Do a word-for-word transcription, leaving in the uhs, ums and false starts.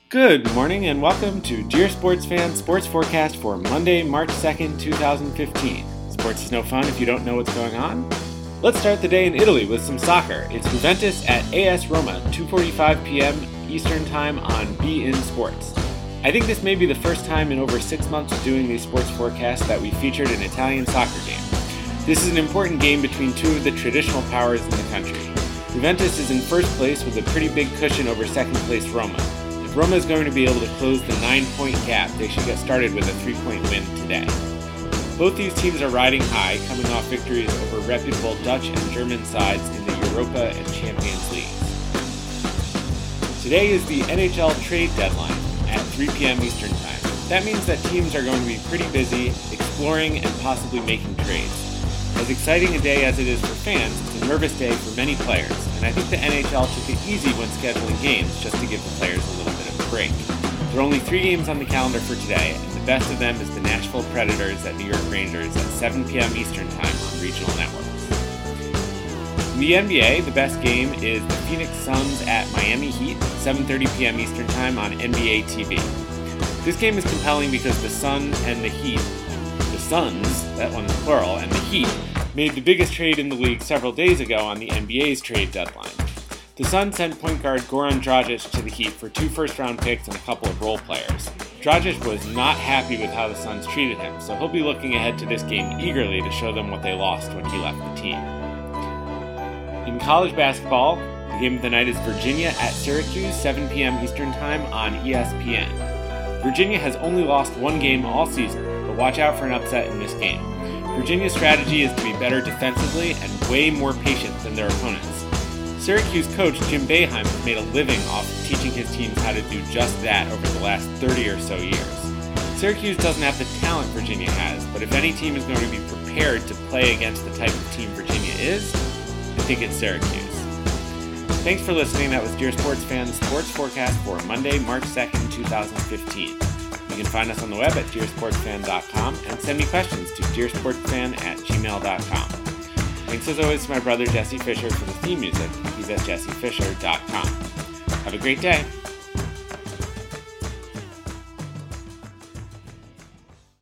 Good morning and welcome to Dear Sports Fan Sports Forecast for Monday, March second, twenty fifteen. Sports is no fun if you don't know what's going on. Let's start the day in Italy with some soccer. It's Juventus at A S Roma, two forty-five p.m. Eastern Time on beIN Sports. I think this may be the first time in over six months of doing these sports forecasts that we featured an Italian soccer game. This is an important game between two of the traditional powers in the country. Juventus is in first place with a pretty big cushion over second place Roma. If Roma is going to be able to close the nine-point gap, they should get started with a three-point win today. Both these teams are riding high, coming off victories over reputable Dutch and German sides in the Europa and Champions Leagues. Today is the N H L trade deadline at three p.m. Eastern Time. That means that teams are going to be pretty busy exploring and possibly making trades. As exciting a day as it is for fans, it's a nervous day for many players, and I think the N H L took it easy when scheduling games just to give the players a little bit of a break. There are only three games on the calendar for today, and the best of them is the Nashville Predators at New York Rangers at seven p.m. Eastern Time on regional networks. In the N B A, the best game is the Phoenix Suns at Miami Heat, seven thirty p.m. Eastern Time on N B A T V. This game is compelling because the Sun and the Heat, the Suns, that one's plural, and the Heat, made the biggest trade in the league several days ago on the N B A's trade deadline. The Suns sent point guard Goran Dragic to the Heat for two first-round picks and a couple of role players. Dragic was not happy with how the Suns treated him, so he'll be looking ahead to this game eagerly to show them what they lost when he left the team. In college basketball, the game of the night is Virginia at Syracuse, seven p.m. Eastern Time on E S P N. Virginia has only lost one game all season, but watch out for an upset in this game. Virginia's strategy is to be better defensively and way more patient than their opponents. Syracuse coach Jim Boeheim has made a living off of teaching his teams how to do just that over the last thirty or so years. Syracuse doesn't have the talent Virginia has, but if any team is going to be prepared to play against the type of team Virginia is, I think it's Syracuse. Thanks for listening. That was Dear Sports Fan, the sports forecast for Monday, March second, twenty fifteen. You can find us on the web at dear sports fan dot com and send me questions to dear sports fan at gmail dot com. Thanks as always to my brother Jesse Fisher for the theme music. He's at jesse fisher dot com. Have a great day.